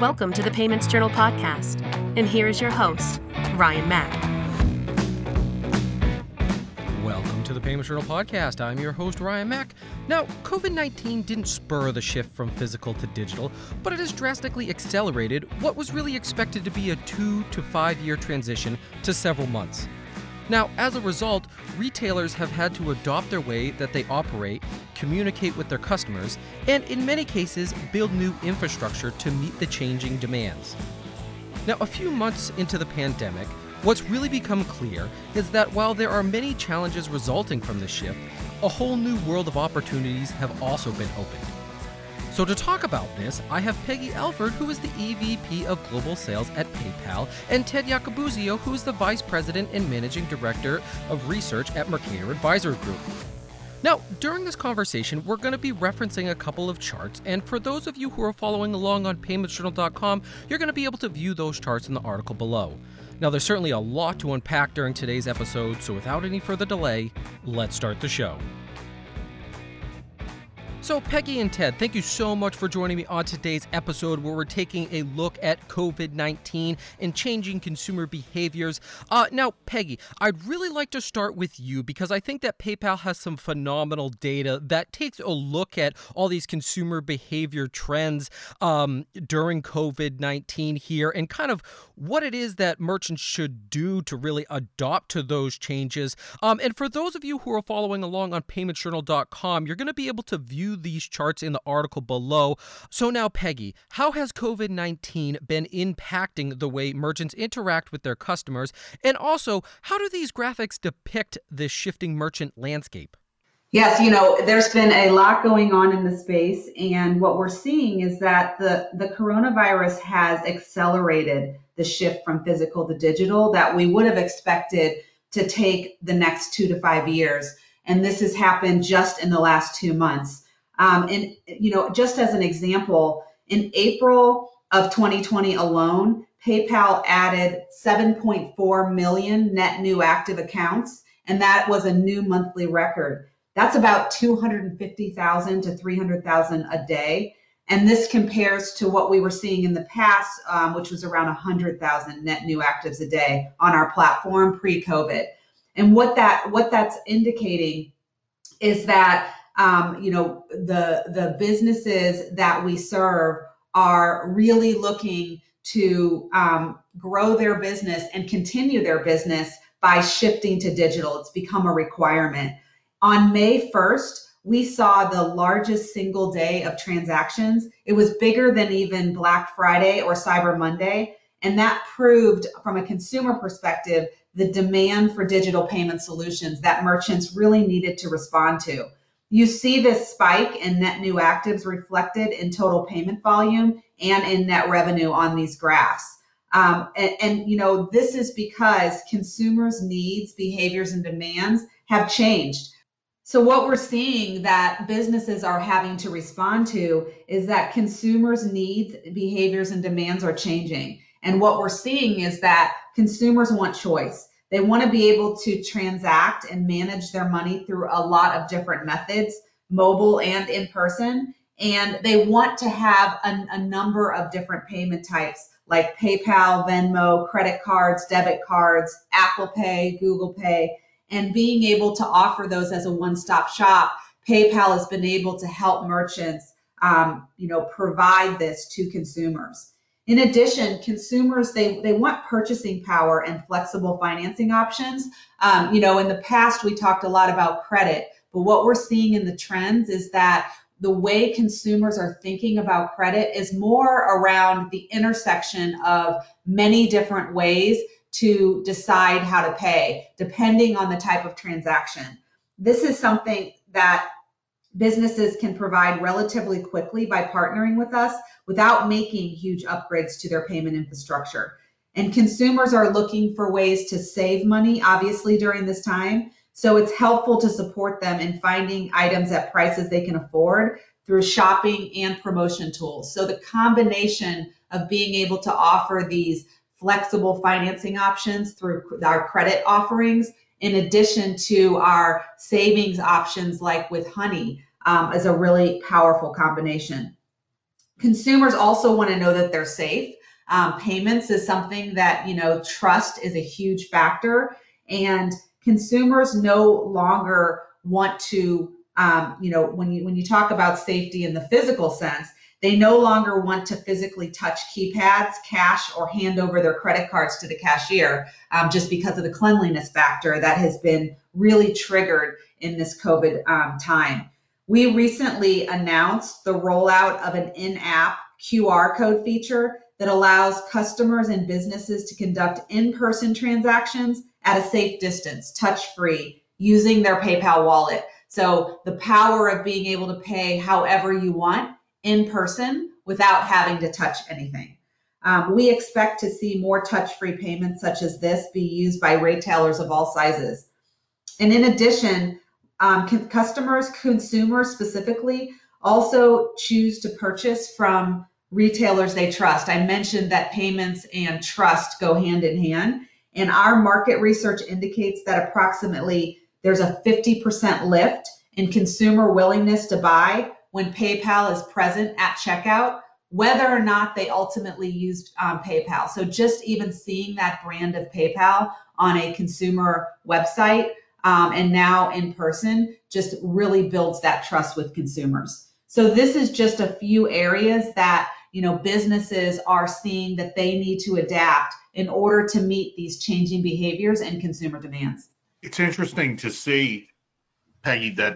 Welcome to the Payments Journal podcast, and here is your host, Ryan Mack. Welcome to the Payments Journal podcast. I'm your host, Ryan Mack. Now, COVID-19 didn't spur the shift from physical to digital, but it has drastically accelerated what was really expected to be a 2 to 5 year transition to several months. Now, as a result, retailers have had to adopt their way that they operate, communicate with their customers, and in many cases, build new infrastructure to meet the changing demands. Now, a few months into the pandemic, what's really become clear is that while there are many challenges resulting from this shift, a whole new world of opportunities have also been opened. So to talk about this, I have Peggy Alford, who is the EVP of Global Sales at PayPal, and Ted Yacobuzio, who is the Vice President and Managing Director of Research at Mercator Advisory Group. Now, during this conversation, we're going to be referencing a couple of charts, and for those of you who are following along on paymentsjournal.com, you're going to be able to view those charts in the article below. Now, there's certainly a lot to unpack during today's episode, so without any further delay, let's start the show. So Peggy and Ted, thank you so much for joining me on today's episode where we're taking a look at COVID-19 and changing consumer behaviors. Now, Peggy, I'd really like to start with you because I think that PayPal has some phenomenal data that takes a look at all these consumer behavior trends during COVID-19 here and kind of what it is that merchants should do to really adopt to those changes. And for those of you who are following along on paymentsjournal.com, you're going to be able to view these charts in the article below. So now, Peggy, how has COVID-19 been impacting the way merchants interact with their customers? And also, how do these graphics depict this shifting merchant landscape? Yes, there's been a lot going on in the space, and what we're seeing is that the coronavirus has accelerated the shift from physical to digital that we would have expected to take the next 2 to 5 years. And this has happened just in the last 2 months. And just as an example, in April of 2020 alone, PayPal added 7.4 million net new active accounts, and that was a new monthly record. That's about 250,000 to 300,000 a day. And this compares to what we were seeing in the past, which was around 100,000 net new actives a day on our platform pre-COVID. And what that's indicating is that the businesses that we serve are really looking to grow their business and continue their business by shifting to digital. It's become a requirement. On May 1st, we saw the largest single day of transactions. It was bigger than even Black Friday or Cyber Monday. And that proved from a consumer perspective the demand for digital payment solutions that merchants really needed to respond to. You see this spike in net new actives reflected in total payment volume and in net revenue on these graphs. This is because consumers' needs, behaviors, and demands have changed. So what we're seeing that businesses are having to respond to is that consumers' needs, behaviors, and demands are changing. And what we're seeing is that consumers want choice. They want to be able to transact and manage their money through a lot of different methods, mobile and in person. And they want to have a number of different payment types like PayPal, Venmo, credit cards, debit cards, Apple Pay, Google Pay, and being able to offer those as a one-stop shop. PayPal has been able to help merchants, provide this to consumers. In addition, consumers, they want purchasing power and flexible financing options. In the past, we talked a lot about credit, but what we're seeing in the trends is that the way consumers are thinking about credit is more around the intersection of many different ways to decide how to pay, depending on the type of transaction. This is something that businesses can provide relatively quickly by partnering with us without making huge upgrades to their payment infrastructure. And consumers are looking for ways to save money, obviously, during this time. So it's helpful to support them in finding items at prices they can afford through shopping and promotion tools. So the combination of being able to offer these flexible financing options through our credit offerings, in addition to our savings options like with Honey, is a really powerful combination. Consumers also want to know that they're safe. Payments is something that, trust is a huge factor, and consumers no longer want to, when you talk about safety in the physical sense, they no longer want to physically touch keypads, cash, or hand over their credit cards to the cashier, just because of the cleanliness factor that has been really triggered in this COVID time. We recently announced the rollout of an in-app QR code feature that allows customers and businesses to conduct in-person transactions at a safe distance, touch-free, using their PayPal wallet. So the power of being able to pay however you want in person without having to touch anything. We expect to see more touch-free payments such as this be used by retailers of all sizes. And in addition, consumers specifically, also choose to purchase from retailers they trust. I mentioned that payments and trust go hand in hand, and our market research indicates that approximately there's a 50% lift in consumer willingness to buy when PayPal is present at checkout, whether or not they ultimately used PayPal. So just even seeing that brand of PayPal on a consumer website and now in person just really builds that trust with consumers. So this is just a few areas that businesses are seeing that they need to adapt in order to meet these changing behaviors and consumer demands. It's interesting to see, Peggy, that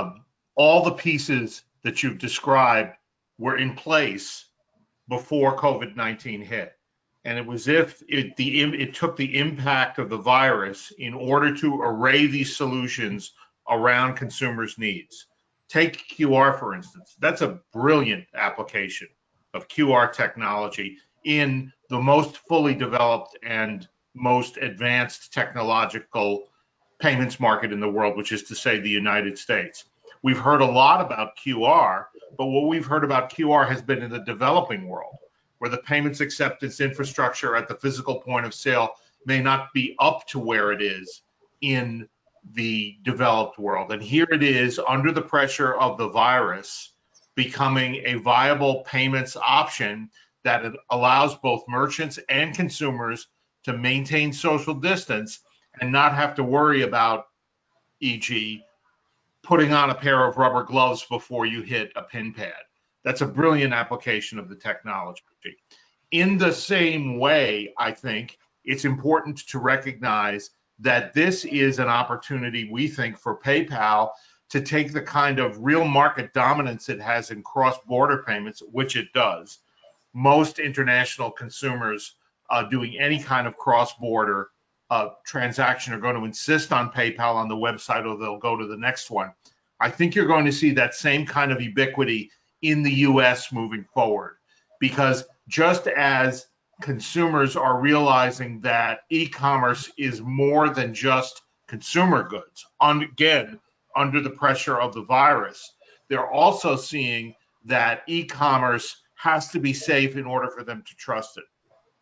all the pieces that you've described were in place before COVID-19 hit. And it was if it took the impact of the virus in order to array these solutions around consumers' needs. Take QR, for instance. That's a brilliant application of QR technology in the most fully developed and most advanced technological payments market in the world, which is to say the United States. We've heard a lot about QR, but what we've heard about QR has been in the developing world, where the payments acceptance infrastructure at the physical point of sale may not be up to where it is in the developed world. And here it is, under the pressure of the virus, becoming a viable payments option that it allows both merchants and consumers to maintain social distance and not have to worry about, e.g., putting on a pair of rubber gloves before you hit a PIN pad. That's a brilliant application of the technology. In the same way, I think it's important to recognize that this is an opportunity, we think, for PayPal to take the kind of real market dominance it has in cross-border payments, which it does. Most international consumers doing any kind of cross-border transaction are going to insist on PayPal on the website, or they'll go to the next one. I think you're going to see that same kind of ubiquity in the US moving forward, because just as consumers are realizing that e-commerce is more than just consumer goods, again, under the pressure of the virus, they're also seeing that e-commerce has to be safe in order for them to trust it.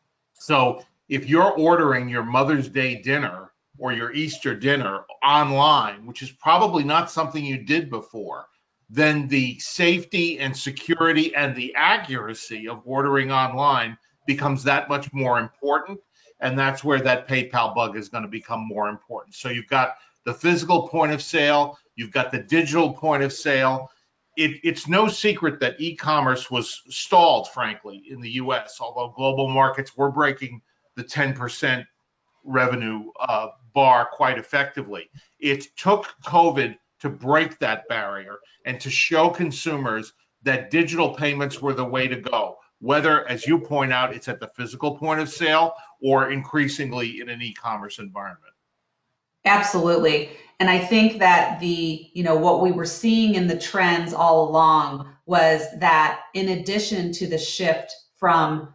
So if you're ordering your Mother's Day dinner or your Easter dinner online, which is probably not something you did before, then the safety and security and the accuracy of ordering online becomes that much more important. And that's where that PayPal bug is going to become more important. So you've got the physical point of sale, you've got the digital point of sale. It's no secret that e-commerce was stalled, frankly, in the US, although global markets were breaking the 10% revenue bar quite effectively. It took COVID to break that barrier and to show consumers that digital payments were the way to go, whether, as you point out, it's at the physical point of sale or increasingly in an e-commerce environment. Absolutely. And I think that what we were seeing in the trends all along was that in addition to the shift from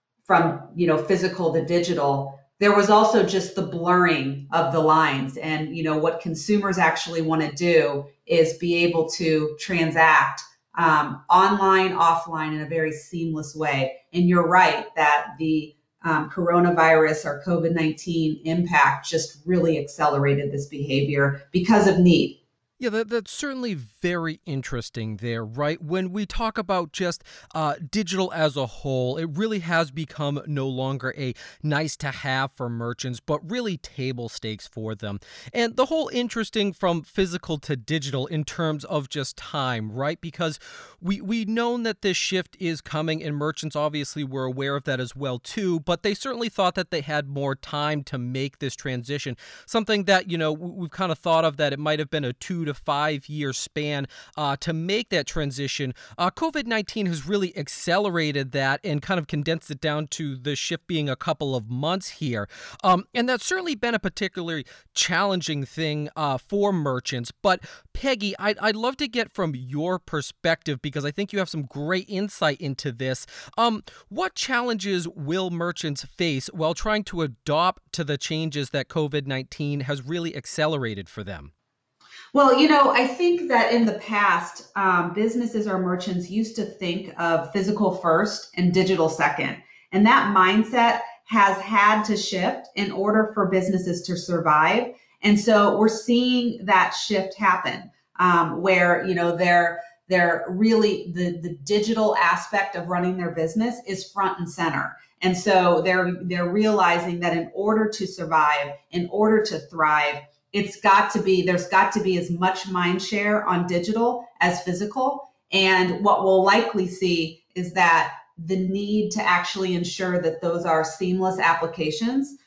physical to digital, there was also just the blurring of the lines. And, what consumers actually want to do is be able to transact online, offline in a very seamless way. And you're right that the coronavirus or COVID-19 impact just really accelerated this behavior because of need. Yeah, that's certainly very interesting there, right? When we talk about just digital as a whole, it really has become no longer a nice to have for merchants, but really table stakes for them. And the whole interesting from physical to digital in terms of just time, right? Because we known that this shift is coming, and merchants obviously were aware of that as well too, but they certainly thought that they had more time to make this transition. Something that, we've kind of thought of that it might have been a 2 to 5 year span to make that transition. COVID-19 has really accelerated that and kind of condensed it down to the shift being a couple of months here. And that's certainly been a particularly challenging thing for merchants. But Peggy, I'd love to get from your perspective, because I think you have some great insight into this. What challenges will merchants face while trying to adopt to the changes that COVID-19 has really accelerated for them? Well, I think that in the past, businesses or merchants used to think of physical first and digital second. And that mindset has had to shift in order for businesses to survive. And so we're seeing that shift happen where, they're really the digital aspect of running their business is front and center. And so they're realizing that in order to survive, in order to thrive, there's got to be as much mind share on digital as physical. And what we'll likely see is that the need to actually ensure that those are seamless applications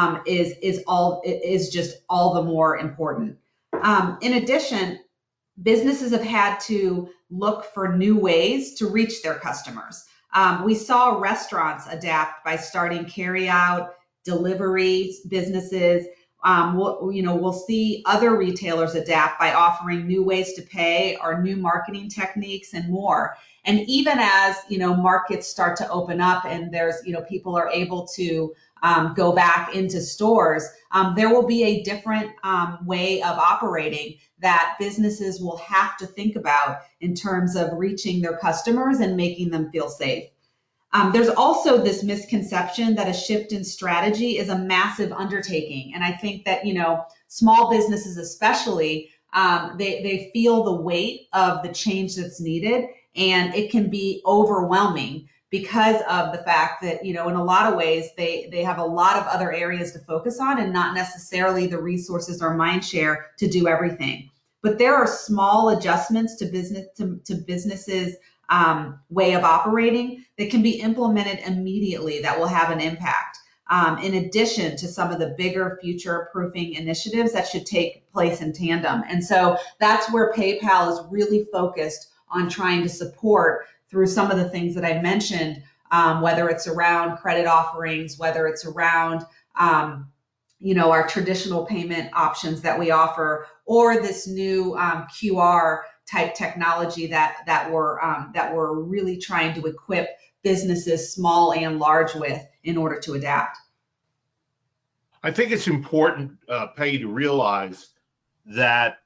is just all the more important. In addition, businesses have had to look for new ways to reach their customers. We saw restaurants adapt by starting carryout, delivery businesses. We'll see other retailers adapt by offering new ways to pay or new marketing techniques and more. And even as, markets start to open up and there's, people are able to go back into stores, there will be a different way of operating that businesses will have to think about in terms of reaching their customers and making them feel safe. There's also this misconception that a shift in strategy is a massive undertaking. And I think that, small businesses especially, they feel the weight of the change that's needed, and it can be overwhelming because of the fact that, in a lot of ways, they have a lot of other areas to focus on and not necessarily the resources or mind share to do everything. But there are small adjustments to businesses' way of operating that can be implemented immediately that will have an impact, in addition to some of the bigger future-proofing initiatives that should take place in tandem. And so that's where PayPal is really focused on trying to support through some of the things that I mentioned, whether it's around credit offerings, whether it's around our traditional payment options that we offer, or this new QR type technology that we're really trying to equip businesses, small and large, with in order to adapt. I think it's important, Peggy, to realize that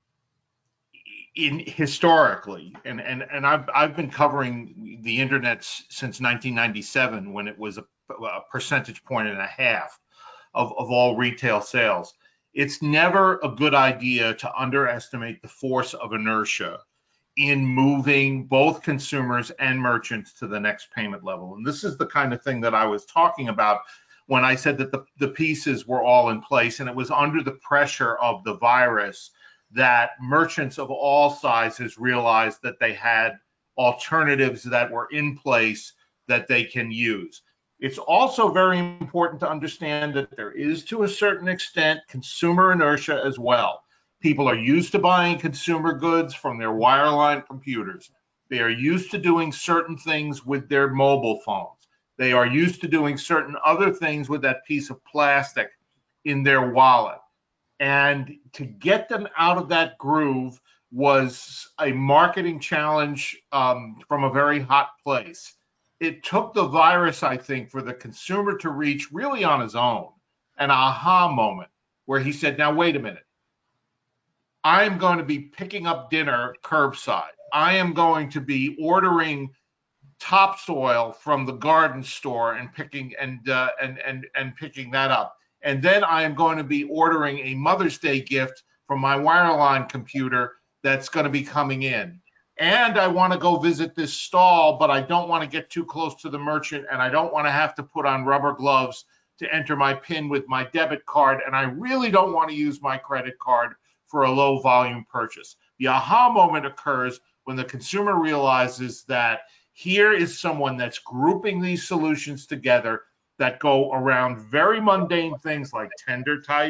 historically, and I've been covering the internet since 1997, when it was a percentage point and a half of all retail sales. It's never a good idea to underestimate the force of inertia in moving both consumers and merchants to the next payment level. And this is the kind of thing that I was talking about when I said that the pieces were all in place, and it was under the pressure of the virus that merchants of all sizes realized that they had alternatives that were in place that they can use. It's also very important to understand that there is, to a certain extent, consumer inertia as well. People are used to buying consumer goods from their wireline computers. They are used to doing certain things with their mobile phones. They are used to doing certain other things with that piece of plastic in their wallet. And to get them out of that groove was a marketing challenge from a very hot place. It took the virus, I think, for the consumer to reach really on his own an aha moment where he said, now, wait a minute. I'm going to be picking up dinner curbside. I am going to be ordering topsoil from the garden store and picking that up. And then I am going to be ordering a Mother's Day gift from my wireline computer that's going to be coming in. And I want to go visit this stall, but I don't want to get too close to the merchant, and I don't want to have to put on rubber gloves to enter my PIN with my debit card, and I really don't want to use my credit card for a low volume purchase. The aha moment occurs when the consumer realizes that here is someone that's grouping these solutions together that go around very mundane things like tender type,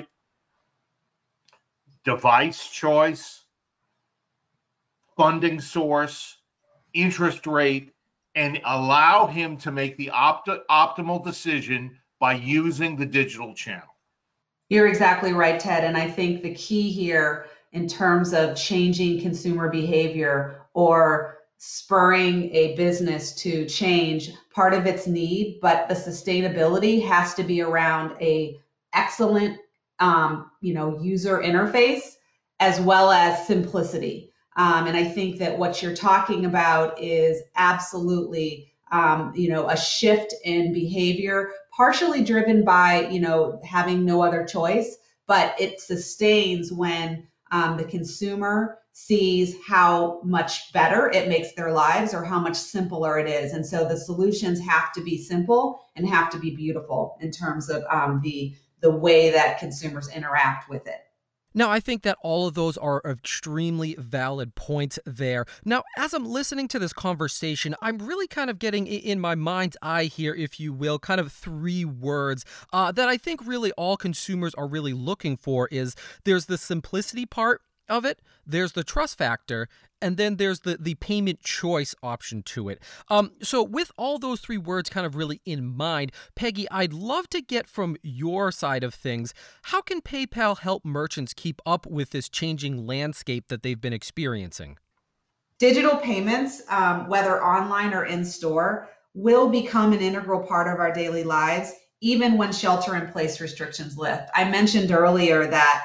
device choice, funding source, interest rate, and allow him to make the optimal decision by using the digital channel. You're exactly right, Ted. And I think the key here in terms of changing consumer behavior or spurring a business to change, part of its need, but the sustainability has to be around a excellent user interface as well as simplicity. And I think that what you're talking about is absolutely a shift in behavior, partially driven by having no other choice, but it sustains when the consumer sees how much better it makes their lives or how much simpler it is. And so the solutions have to be simple and have to be beautiful in terms of the way that consumers interact with it. Now, I think that all of those are extremely valid points there. Now, as I'm listening to this conversation, I'm really kind of getting in my mind's eye here, if you will, kind of three words that I think really all consumers are really looking for. Is there's the simplicity part of it, there's the trust factor, and then there's the payment choice option to it. So with all those three words kind of really in mind, Peggy, I'd love to get from your side of things, how can PayPal help merchants keep up with this changing landscape that they've been experiencing? Digital payments, whether online or in store, will become an integral part of our daily lives, even when shelter-in-place restrictions lift. I mentioned earlier that,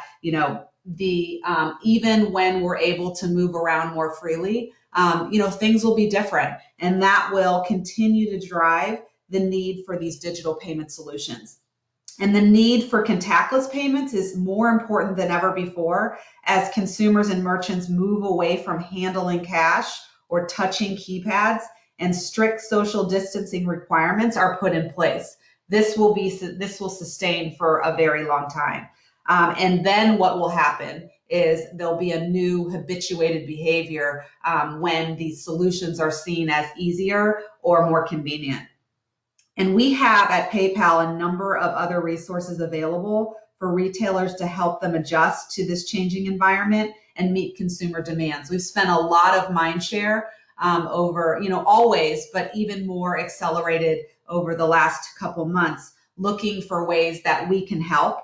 even when we're able to move around more freely, things will be different, and that will continue to drive the need for these digital payment solutions. And the need for contactless payments is more important than ever before as consumers and merchants move away from handling cash or touching keypads, and strict social distancing requirements are put in place. This will sustain for a very long time. And then what will happen is there'll be a new habituated behavior when these solutions are seen as easier or more convenient. And we have at PayPal a number of other resources available for retailers to help them adjust to this changing environment and meet consumer demands. We've spent a lot of mind share over, always, but even more accelerated over the last couple months, looking for ways that we can help.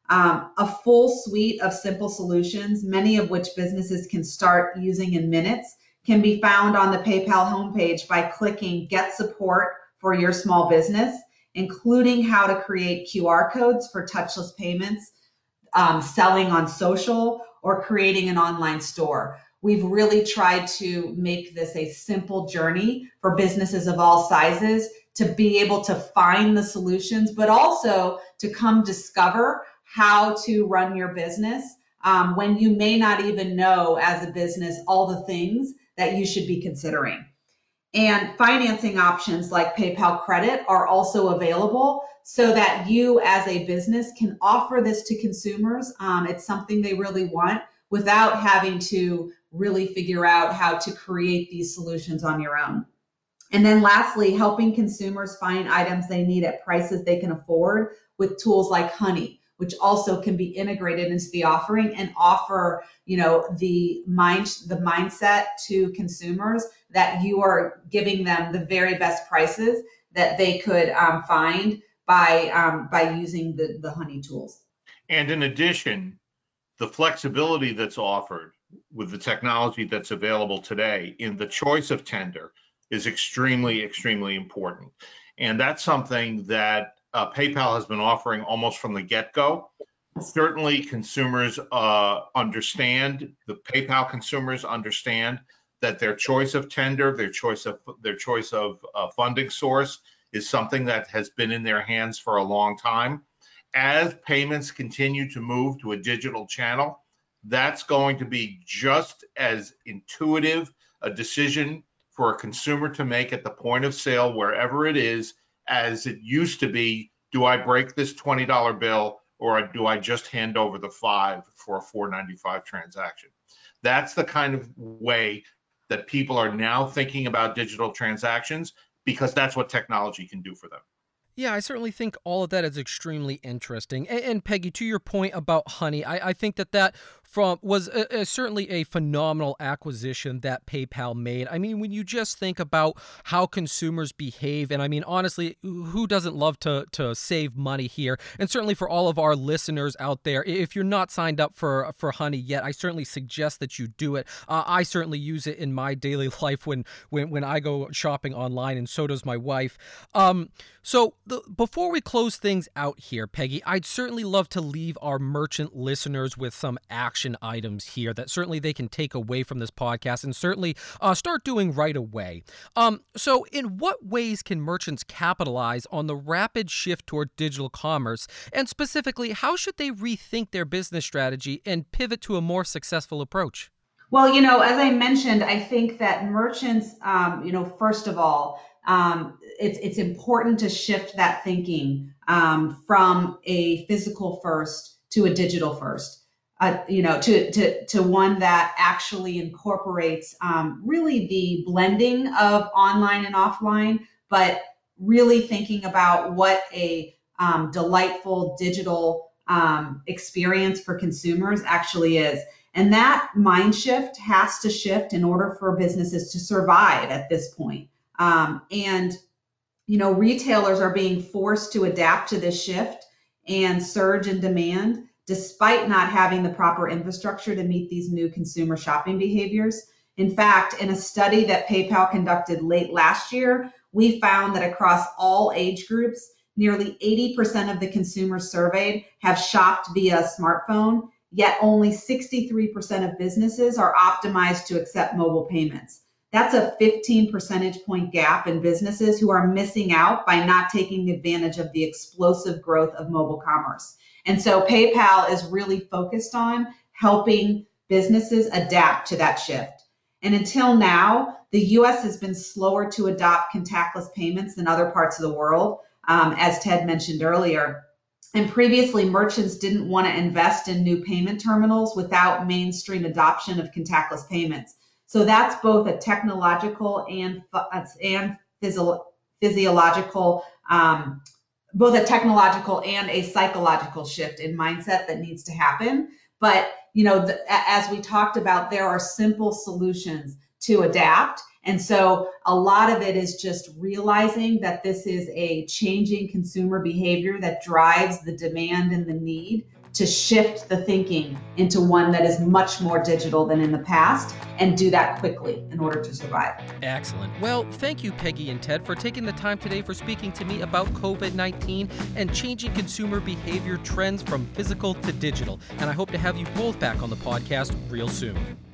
A full suite of simple solutions, many of which businesses can start using in minutes, can be found on the PayPal homepage by clicking Get Support for Your Small Business, including how to create QR codes for touchless payments, selling on social, or creating an online store. We've really tried to make this a simple journey for businesses of all sizes to be able to find the solutions, but also to come discover how to run your business when you may not even know as a business all the things that you should be considering. And financing options like PayPal Credit are also available so that you as a business can offer this to consumers. It's something they really want without having to really figure out how to create these solutions on your own. And then lastly, helping consumers find items they need at prices they can afford with tools like Honey, which also can be integrated into the offering and offer, the mindset to consumers that you are giving them the very best prices that they could find by using the Honey tools. And in addition, the flexibility that's offered with the technology that's available today in the choice of tender is extremely, extremely important. And that's something that PayPal has been offering almost from the get-go. Certainly consumers understand, the PayPal consumers understand that their choice of tender, their choice of funding source is something that has been in their hands for a long time. As payments continue to move to a digital channel, that's going to be just as intuitive a decision for a consumer to make at the point of sale, wherever it is, as it used to be. Do I break this $20 bill, or do I just hand over the $5 for a $4.95 transaction? That's the kind of way that people are now thinking about digital transactions, because that's what technology can do for them. Yeah, I certainly think all of that is extremely interesting. And Peggy, to your point about Honey, I think that was certainly a phenomenal acquisition that PayPal made. I mean, when you just think about how consumers behave, and I mean, honestly, who doesn't love to save money here? And certainly for all of our listeners out there, if you're not signed up for Honey yet, I certainly suggest that you do it. I certainly use it in my daily life when I go shopping online, and so does my wife. Before we close things out here, Peggy, I'd certainly love to leave our merchant listeners with some action items here that certainly they can take away from this podcast and certainly start doing right away. So in what ways can merchants capitalize on the rapid shift toward digital commerce? And specifically, how should they rethink their business strategy and pivot to a more successful approach? Well, as I mentioned, I think that merchants, first of all, it's important to shift that thinking from a physical first to a digital first. To one that actually incorporates really the blending of online and offline, but really thinking about what a delightful digital experience for consumers actually is. And that mind shift has to shift in order for businesses to survive at this point. Retailers are being forced to adapt to this shift and surge in demand, despite not having the proper infrastructure to meet these new consumer shopping behaviors. In fact, in a study that PayPal conducted late last year, we found that across all age groups, nearly 80% of the consumers surveyed have shopped via a smartphone, yet only 63% of businesses are optimized to accept mobile payments. That's a 15 percentage point gap in businesses who are missing out by not taking advantage of the explosive growth of mobile commerce. And so PayPal is really focused on helping businesses adapt to that shift. And until now, the US has been slower to adopt contactless payments than other parts of the world, as Ted mentioned earlier. And previously, merchants didn't want to invest in new payment terminals without mainstream adoption of contactless payments. So that's both a technological and physiological both a technological and a psychological shift in mindset that needs to happen. But, as we talked about, there are simple solutions to adapt. And so a lot of it is just realizing that this is a changing consumer behavior that drives the demand and the need to shift the thinking into one that is much more digital than in the past, and do that quickly in order to survive. Excellent. Well, thank you, Peggy and Ted, for taking the time today for speaking to me about COVID-19 and changing consumer behavior trends from physical to digital. And I hope to have you both back on the podcast real soon.